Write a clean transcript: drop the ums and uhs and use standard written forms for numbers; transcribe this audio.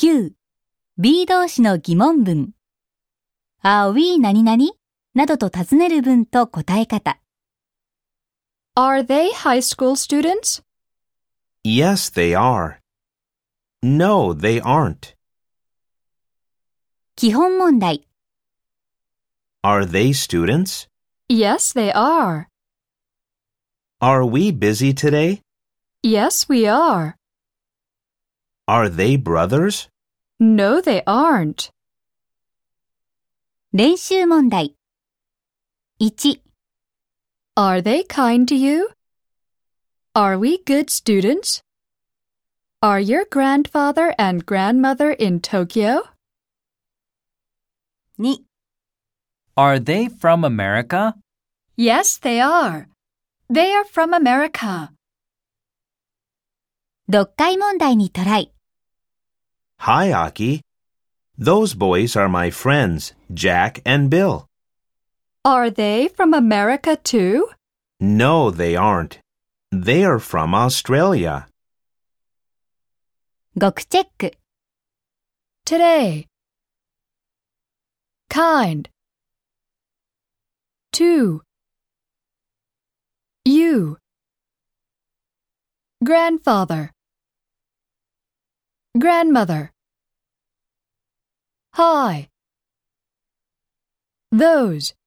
9. B 動詞の疑問文。Are we 何々などと尋ねる文と答え方。 Are they high school students? Yes, they are. No, they aren't. 基本問題。 Are they students? Yes, they are. Are we busy today? Yes, we are. Are they brothers? No, they aren't. 練習問題。1、 Are they kind to you? Are we good students? Are your grandfather and grandmother in Tokyo? 2、 Are they from America? Yes, they are. They are from America. 読解問題にトライ。 Hi, Aki. Those boys are my friends, Jack and Bill. Are they from America too? No, they aren't. They are from Australia. 語句チェック。 Today. Kind. To. You. Grandfather. Grandmother. Hi. Those.